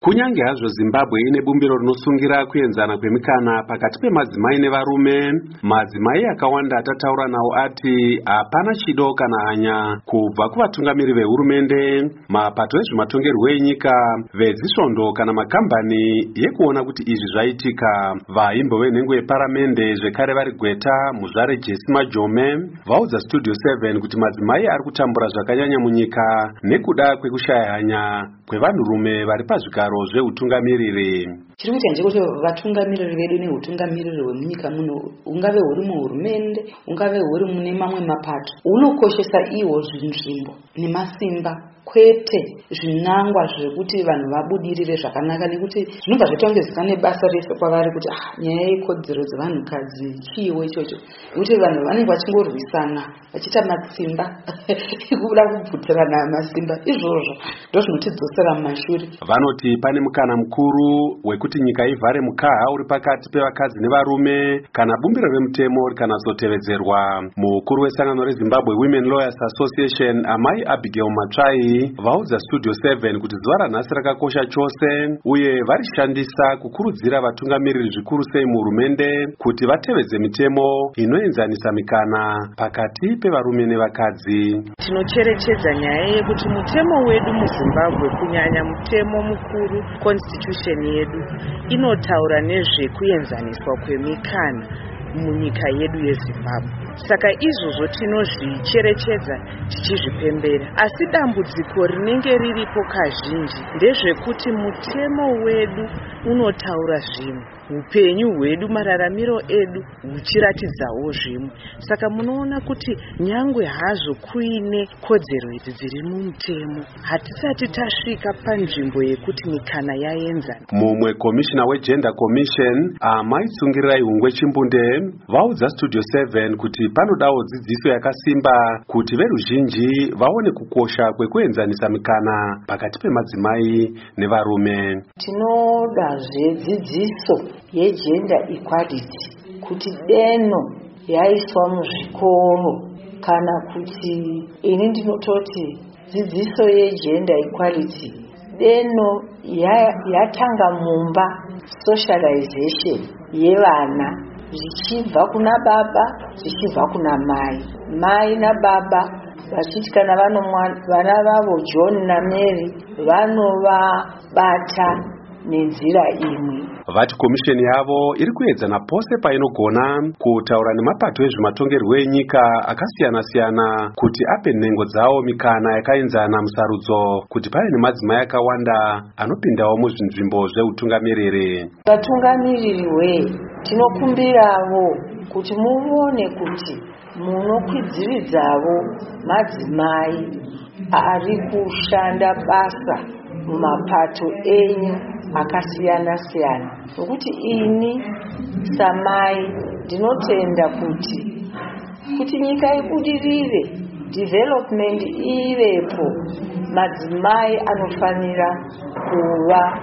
Kunyange hazvo Zimbabwe ine bumbiro rinosungira kuenzana kwemikana pakati pemadzimai nevarume, madzimai akawanda atataura nawo ati hapana chido kana hanya kubva kuvatungamiri vehurumende, mapato ezvematongerwo enyika, vezisvondo kana makambani yekuona kuti izvi zvaitika. Vaimbo venhengo yeparamende zvekare vari Gweta, Muzvare Jesse Majome vaudza Studio 7 kuti madzimai ari kutambura zvakanyanya munyika nekuda kwekushaya hanya kwevanhurume vari pazvigaro zveutungamiriri. Chiri kuita ndechekuti vatungamiriri vedu neutungamiriri hwemunyika muno, ungave huri muhurumende, ungave huri mune mamwe mapato, unokoshesa iwo nzvimbo nemasimba, kwete zvinangwa zvekuti vanhu vabudirire zvakanaka, nekuti zvinobva zvatongezikanwa nebasa rese kwavari kuti nyaya yekodzero dzevanhukadzi chiiwo ichocho, nekuti vanhu vanenge vachingorwisana vachiita matsimba ekuda kubvutirana masimba. Izvozvo ndozvinotidzosera mumashure. Vanoti pane mukana mukuru wekuti nyika ivhare mukaha uri pakati pevakadzi nevarume kana bumbiro remutemo rikanatsotevedzerwa. Mukuru wesangano reZimbabwe Women Lawyers Association, Amai Abigail Matsvai, vaudza Studio 7 kuti zuva ranhasi rakakosha chose uye varishandisa kukurudzira vatungamiriri zvikuru sei muhurumende kuti vatevedze mitemo inoenzanisa mikana pakati pevarume nevakadzi. Tinocherechedza nyaya yekuti mutemo wedu muZimbabwe, kunyanya mutemo mukuru constitution yedu, inotaura nezvekuenzaniswa kwemikana munyika yedu yeZimbabwe. Saka izvozvo tinozvicherechedza tichizvipembera, asi dambudziko rinenge riripo kazhinji ndezvekuti mutemo wedu unotaura zvimwe, upenyu hwedu, mararamiro edu huchiratidzawo zvimwe. Saka munoona kuti nyangwe hazvo kuine kodzero idzi dziri mumutemo, hatisati tasvika panzvimbo yekuti mikana yaenzana. Mumwe komishina weGender Commission, Amai Tsungirirai Hungwe Chimbunde, vaudza Studio 7 kuti panodawo dzidziso yakasimba kuti veruzhinji vaone kukosha kwekuenzanisa mikana pakati pemadzimai nevarume. Tinodazve dzidziso yegender equality kuti deno yaiswa muzvikoro, kana kuti ini ndinototi dzidziso yegender equality deno yatanga mumba, socialization yevana zvichibva kuna baba zvichibva kuna mai, mai nababa vachiti kana vana vavo John naMary vanovabata nenzira imwe. Vati komisheni yavo iri kuedzana pose painogona kutaura nemapato ezvematongerwo enyika akasiyana-siyana kuti ape nhengo dzawo mikana yakaenzana musarudzo, kuti pane nemadzimai akawanda anopindawo muzvinzvimbo zveutungamiriri. Vatungamiriri tinokumbirawo kuti muone kuti munokwidziridzawo madzimai ari kushanda basa mumapato enyu akasiyana-siyana, nokuti ini samai ndinotenda kuti nyika ibudirire, development ivepo, madzimai anofanira kuva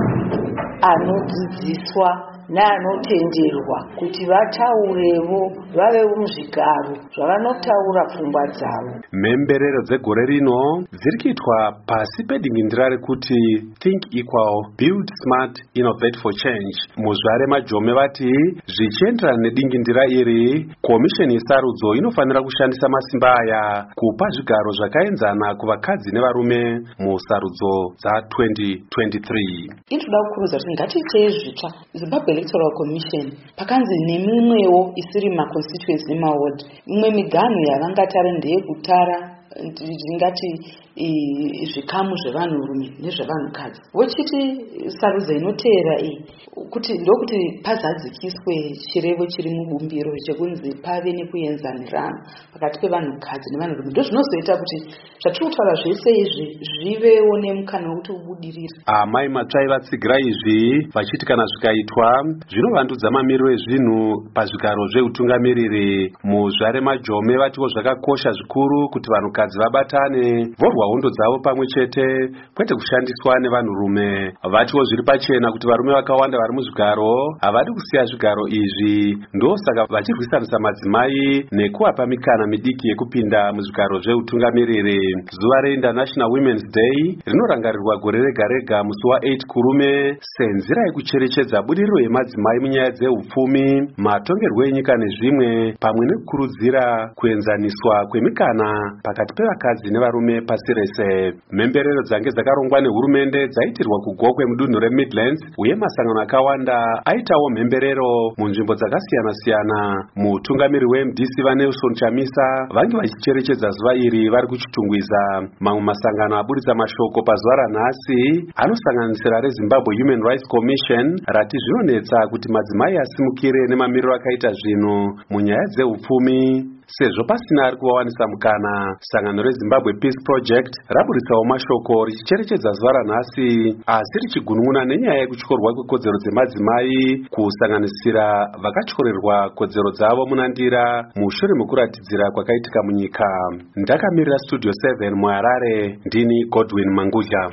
anodzidziswa neanotenderwa kuti vataurewo, vave muzvigaro zvavanotaura pfungwa dzavo. Mhemberero dzegore rino dziri kuitwa pasi pedingindira rekuti Think Equal, Build Smart, Innovate for Change. Muzvare Majome vati zvichienderana nedingindira iri, komisheni yesarudzo inofanira kushandisa masimba aya kupa zvigaro zvakaenzana kuvakadzi nevarume musarudzo dza2023. Inoda kukurudzira kuti ngatiitei zvitsva. Zimbabwe Electoral Commission pakanzi nemimwewo isiri maconstituency nemaWard, imwe miganho yavangatara ndeyekutara ndingati zvikamu zvevanhurume nezvevanhukadzi. Vochiti sarudzo inoteera iyi kuti ndokuti pazadzikiswe chirevo chiri mubumbiro chekunzi pave nekuenzanirana pakati pevanhukadzi nevanhurume. Ndozvinozoita kuti zvatiri kutaura zvese izvi zvivewo nemukana wekuti ubudirire. Amai Matsvai vatsigira izvi vachiti kana zvikaitwa zvinovandudza mamiriro ezvinhu pazvigaro zveutungamiriri. Muzvare Majome vatiwo zvakakosha zvikuru kuti vanhukadzi vabatane vorwa hondo dzavo pamwe chete, kwete kushandiswa nevanhurume. Vatiwo zviri pachena kuti varume vakawanda vari muzvigaro havadi kusiya zvigaro izvi, ndosaka vachirwisanisa madzimai nekuwapa mikana midiki yekupinda muzvigaro zveutungamiriri. Zuva reInternational Women's Day rinorangarirwa gore rega rega musi wa8 Kurume senzira yekucherechedza budiriro yemadzimai munyaya dzeupfumi, matongerwo enyika nezvimwe, pamwe nekukurudzira kuenzaniswa kwemikana pakati pevakadzi nevarume pasi rese. Mhemberero dzange dzakarongwa nehurumende dzaitirwa kugokwe mudunhu reMidlands, uye masangano akawanda aitawo mhemberero munzvimbo dzakasiyana-siyana. Mutungamiri weMDC vaNelson Chamisa vange vachicherechedza zuva iri vari kuchitungwiza. Mamwe masangano aburitsa mashoko pazuva ranhasi anosanganisira reZimbabwe Human Rights Commission rati zvinonetsa kuti madzimai asimukire nemamiriro akaita zvinhu munyaya dzeupfumi sezvo pasina ari kuvawanisa mukana. Sangano reZimbabwe Peace Project raburitsawo mashoko richicherechedza zuva ranhasi asi richigunun'una nenyaya yekutyorwa kwekodzero dzemadzimai kusanganisira vakatyorerwa kodzero dzavo munandira mushure mekuratidzira kwakaitika munyika. Ndakamirira Studio 7 muHarare, ndini Godwin Mangudya.